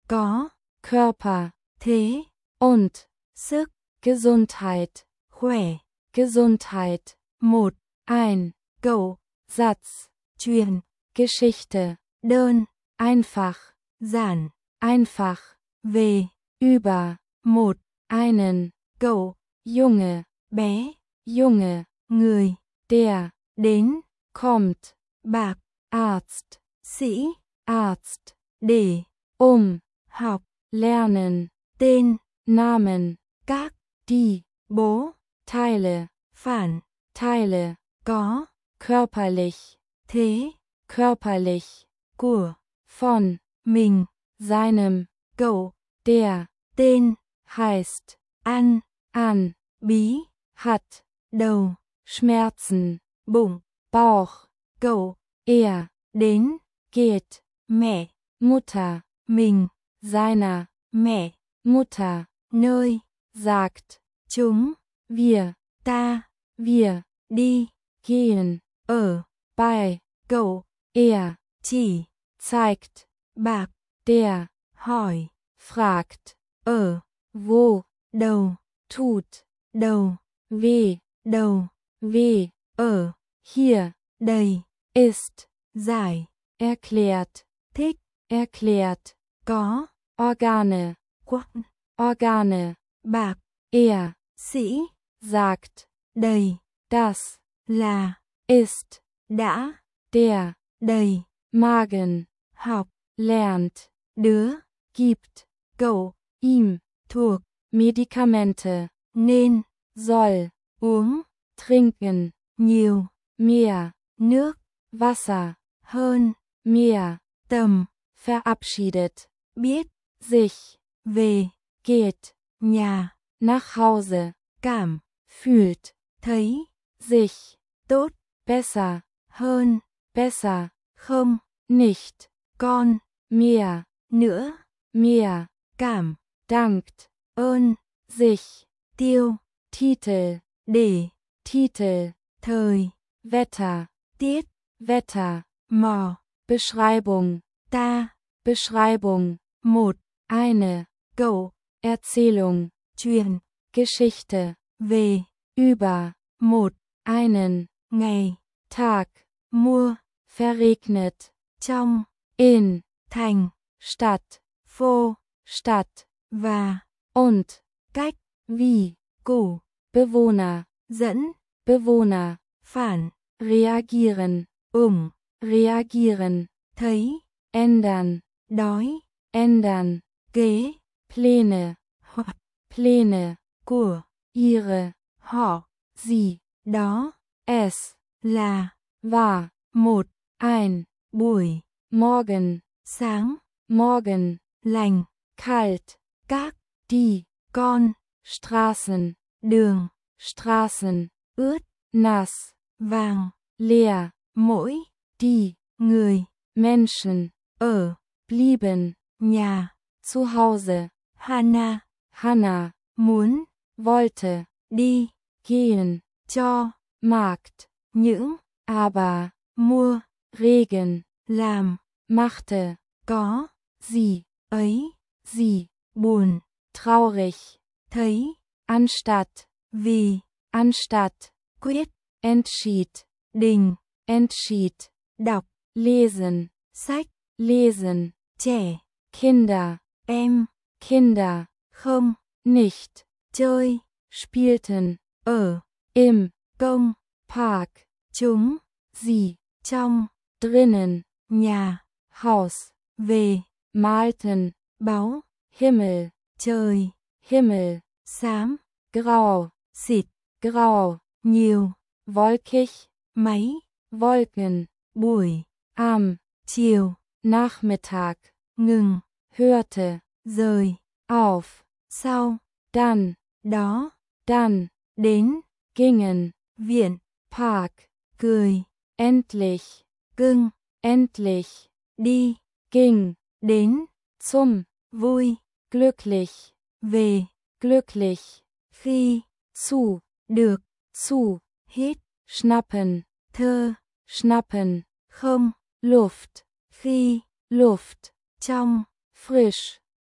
có, Körper, thế, und, sức, Gesundheit, khỏe, Gesundheit, một, ein, cậu, Satz, truyền, Geschichte, đơn, einfach, giản, einfach, về, über, một, einen, cậu, Junge, bé, Junge, người, der, đến, kommt, bạc, Arzt, sĩ, Arzt, để, học, lernen, tên, Namen, các, die, bố, Teile, phản, Teile, có, körperlich, thế, körperlich, của, von, mình, seinem, cậu, der, tên, heißt, ăn, an, bí, hat, đầu, Schmerzen, bụng, Bauch, cậu, er, đến, geht, mẹ, Mutter, mình, seiner, mẹ, Mutter, nơi, sagt, chúng, wir, ta, wir, đi, gehen, ở, bei, cậu, er, chỉ, zeigt, bạc, der, hỏi, fragt, ở, wo, đầu, tut, đầu, weh, đầu, weh, ở, hier, đầy, ist, giải, erklärt, thích, erklärt, có, Organe, quắc, Organe, bạc, er, sĩ, sagt, đầy, das, là, ist, đã, der, đầy, Magen, học, lernt, đứa, gibt, cậu, ihm, thuộc, Medikamente, nên, soll, uống, trinken, nhiều, mehr, nước, Wasser, hơn, mehr, tầm, verabschiedet, biết, sich, về, geht, nhà, nach Hause, cảm, fühlt, thấy, sich, tốt, besser, hơn, besser, không, nicht, con, mehr, nữa, mehr, cảm, dankt, ơn, sich, tiêu, Titel, để, Titel, thời, Wetter, tiết, Wetter, mò, Beschreibung, ta, Beschreibung, một, eine, cậu, Erzählung, truyền, Geschichte, về, über, một, einen, ngày, Tag, mua, verregnet, trong, in, thành, Stadt, phô, Stadt, và, und, cách, wie, củ, Bewohner, dẫn, Bewohner, phản, reagieren, reagieren, thấy, ändern, đói, ändern, kế, Pläne, hoặc, Pläne, của, ihre, họ, sie, đó, es, là, war, một, ein, buổi, morgen, sáng, morgen, lành, kalt, các, die, con, Straßen, đường, Straßen, ướt, nass, vàng, leer, mỗi, die, người, Menschen, ở, blieben, nhà, zu Hause, Hana, Hanna, muốn, wollte, đi, gehen, cho, Markt, những, aber, mua, Regen, làm, machte, có, sie, ấy, sie, buồn, traurig, thấy, anstatt, vì, anstatt, quyết, entschied, đình, entschied, đọc, lesen, sách, lesen, trẻ, Kinder, em, Kinder, không, nicht, chơi, spielten, ở, im, công, Park, chúng, sie, trong, drinnen, nhà, Haus, về, malten, báu, Himmel, trời, Himmel, xám, grau, xịt, grau, nhiều, wolkig, máy, Wolken, buổi, am, chiều, Nachmittag, ngừng, hörte, rời, auf, sau, dann, đó, dann, đến, gingen, viện, Park, cười, endlich, cưng, endlich, đi, ging, đến, zum, vui, glücklich, về, glücklich, khi, zu, được, zu, hít, schnappen, thơ, schnappen, không, Luft, khi, Luft, trong, frisch,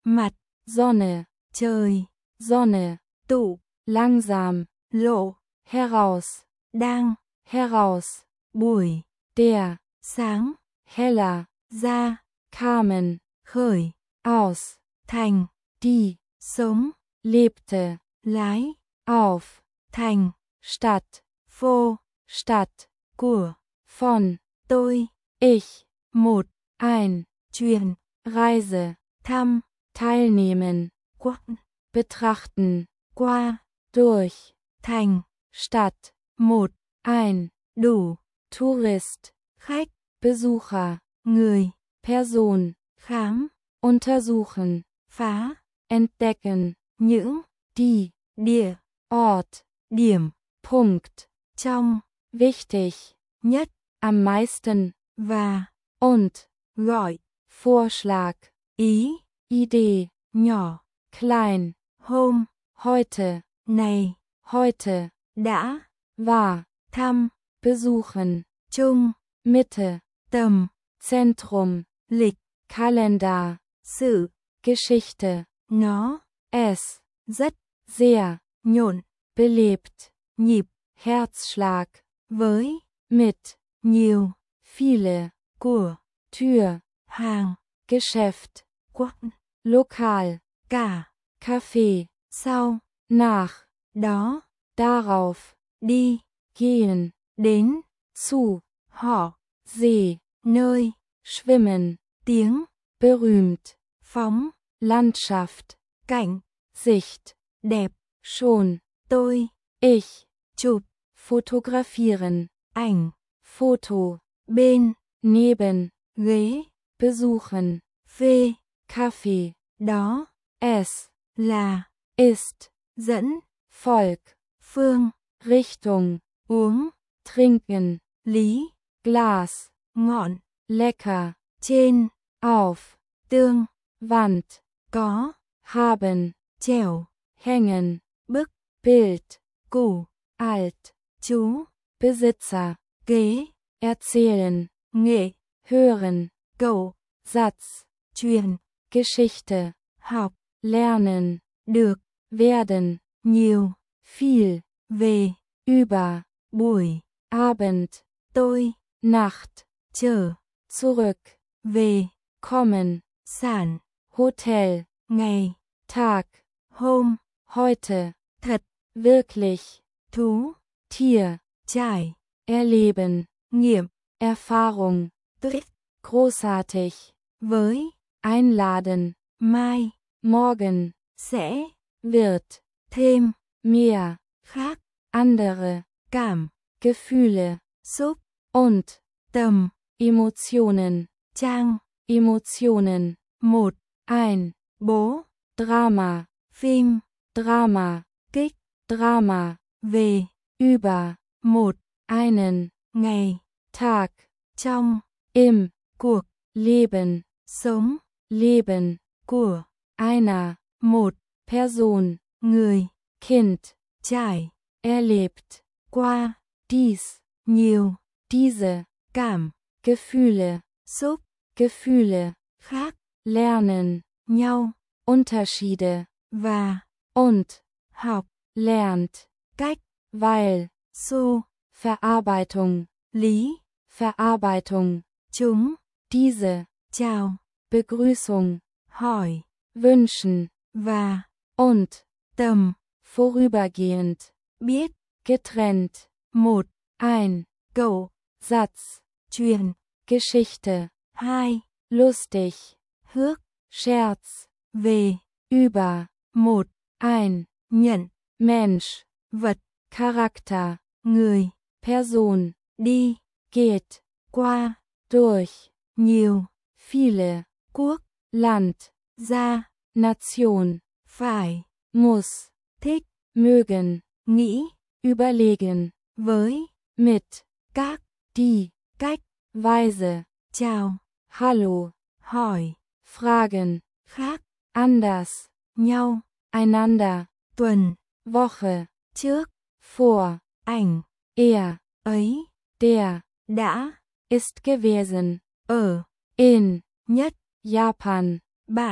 mặt, Sonne, trời, Sonne, tụ, langsam, lộ, heraus, đang, heraus, buổi, der, sáng, heller, ra, kamen, khởi, aus, thành, die, sống, lebte, lái, auf, thành, Stadt, phô, Stadt, của, von, tôi, ich, một, ein, truyền, Reise, thăm, teilnehmen, quắc, betrachten, qua, durch, thành, Stadt, một, ein, đủ, Tourist, khách, Besucher, người, Person, khám, untersuchen, phá, entdecken, những, die, địa, Ort, điểm, Punkt, trong, wichtig, nhất, am meisten, và, und, gọi, Vorschlag, ý, Idee, nhỏ, klein, hôm, heute, này, heute, đã, war, thăm, besuchen, chung, Mitte, tầm, Zentrum, lịch, Kalender, sự, Geschichte, nó, es, rất, sehr, nhộn, belebt, nhịp, Herzschlag, với, mit, nhiều, viele, của, Tür, hàng, Geschäft, quắc, Lokal, cả, Café, sau, nach, đó, darauf, đi, gehen, đến, zu, họ, See, nơi, schwimmen, tiếng, berühmt, phóng, Landschaft, cảnh, Sicht, đẹp, schon, tôi, ich, chụp, fotografieren, ảnh, Foto, bên, neben, ghế, besuchen, phê, Kaffee, đó, es, là, ist, dẫn, Volk, phương, Richtung, uống, trinken, lý, Glas, ngọn, lecker, trên, auf, tương, Wand, có, haben, trèo, hängen, bức, Bild, củ, alt, chú, Besitzer, kế, erzählen, nghệ, hören, cậu, Satz, truyền, Geschichte, học, lernen, được, werden, nhiều, viel, về, über, buổi, Abend, tôi, Nacht, trở, zurück, về, kommen, sản, Hotel, ngày, Tag, hôm, heute, thật, wirklich, thú, Tier, trải, erleben, nghiệm, Erfahrung, tuyết, großartig, với, einladen, mai, morgen, sẽ, wird, thêm, mehr, khác, andere, cảm, Gefühle, xúc, und, tầm, Emotionen, trang, Emotionen, một, ein, bố, Drama, phim, Drama, kích, Drama, về, über, một, einen, ngày, Tag, trong, im, cuộc, Leben, sống, Leben, của, einer, một, Person, người, Kind, trải, erlebt, qua, dies, nhiều, diese, cảm, Gefühle, xúc, Gefühle, khác, lernen, nhau, Unterschiede, và, und, học, lernt, cách, weil, xu, Verarbeitung, lý, Verarbeitung, chúng, diese, chào, Begrüßung, hỏi, wünschen, và, und, tầm, vorübergehend, biết, getrennt, một, ein, cậu, Satz, truyền, Geschichte, hai, lustig, hước, Scherz, về, über, một, ein, nhận, Mensch, vật, Charakter, người, Person, đi, geht, qua, durch, nhiều, viele, quốc, Land, ra, Nation, phải, muss, thích, mögen, nghĩ, überlegen, với, mit, các, die, cách, Weise, chào, hallo, hỏi, fragen, khác, anders, nhau, einander, tuần, Woche, trước, vor, ảnh, er, ấy, der, đã, ist gewesen, ở, in, nhất, Japan, bạn,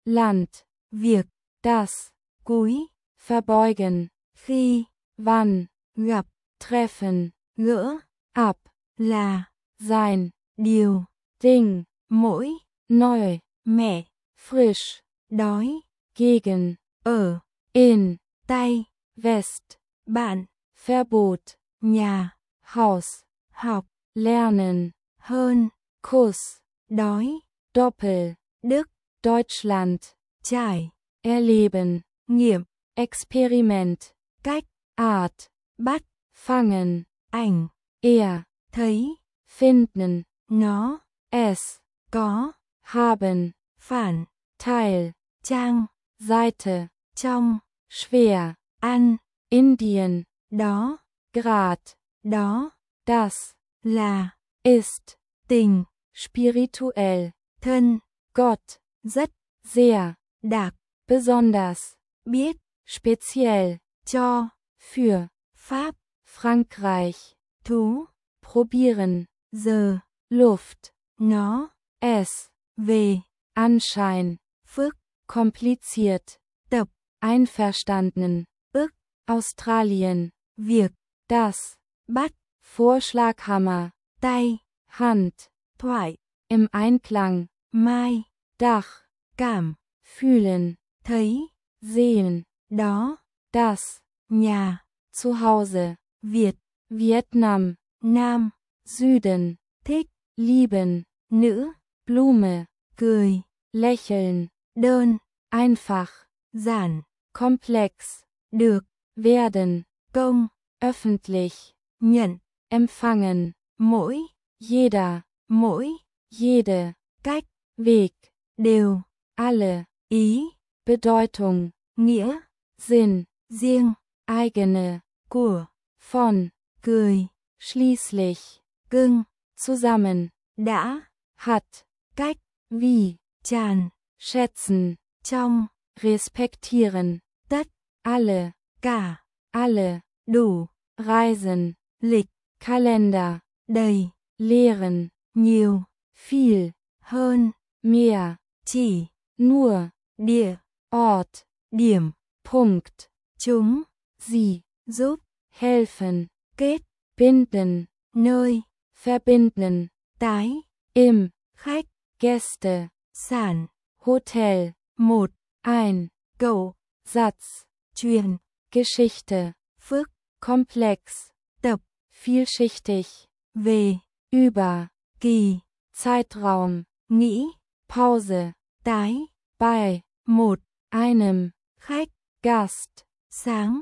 Land, việc, das, cúi, verbeugen, khi, wann, gặp, treffen, gỡ, ab, là, sein, điều, Ding, mỗi, neu, mẹ, frisch, đói, gegen, ở, in, tay, West, bạn, Verbot, nhà, Haus, học, lernen, hơn, Kuss, đói, Doppel, Đức, Deutschland, trải, erleben, nghiệm, Experiment, cách, Art, bắt, fangen, ảnh, er, thấy, finden, nó, es, có, haben, phản, Teil, trang, Seite, trong, schwer, ăn, Indien, đó, Grad, đó, das, là, ist, tình, spirituell, thân, Gott, rất, sehr, đặc, besonders, biết, speziell, cho, für, pháp, Frankreich, thú, probieren, giờ, Luft, nó, es, về, Anschein, phức, kompliziert, tập, einverstanden, ức, Australien, việc, das, bắt, Vorschlaghammer, tay, Hand, thoại, im Einklang, mai, Dach, cảm, fühlen, thấy, sehen, đó, das, nhà, zu Hause, Việt, Vietnam, Nam, Süden, thích, lieben, nữ, Blume, cười, lächeln, đơn, einfach, giản, komplex, được, werden, công, öffentlich, nhận, empfangen, mỗi, jeder, mỗi, jede, cách, Weg, đều, alle, ý, Bedeutung, nghĩa, Sinn, riêng, eigene, của, von, cười, schließlich, cưng, zusammen, đã, hat, cách, wie, tràn, schätzen, trong, respektieren, tất, alle, cả, alle, đủ, reisen, lịch, Kalender, đầy, lehren, nhiều, viel, hơn, mehr, chỉ, nur, địa, Ort, điểm, Punkt, chúng, sie, giúp, helfen, kết, binden, nơi, verbinden, tái, im, khách, Gäste, sản, Hotel, một, ein, cậu, Satz, truyền, Geschichte, phức, komplex, tập, vielschichtig, về, über, kỳ, Zeitraum, nghĩ, Pause, tái, bei, một, einem, khách, Gast, sáng,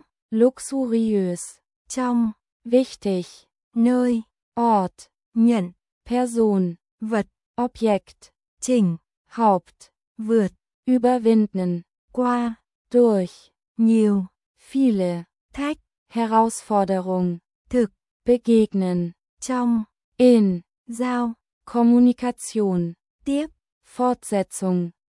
luxuriös, trong, wichtig, nơi, Ort, nhận, Person, vật, Objekt, chỉnh, Haupt, vượt, überwinden, qua, durch, nhiều, viele, thách, Herausforderung, thực, begegnen, trong, in, giao, Kommunikation, tiếp, Fortsetzung,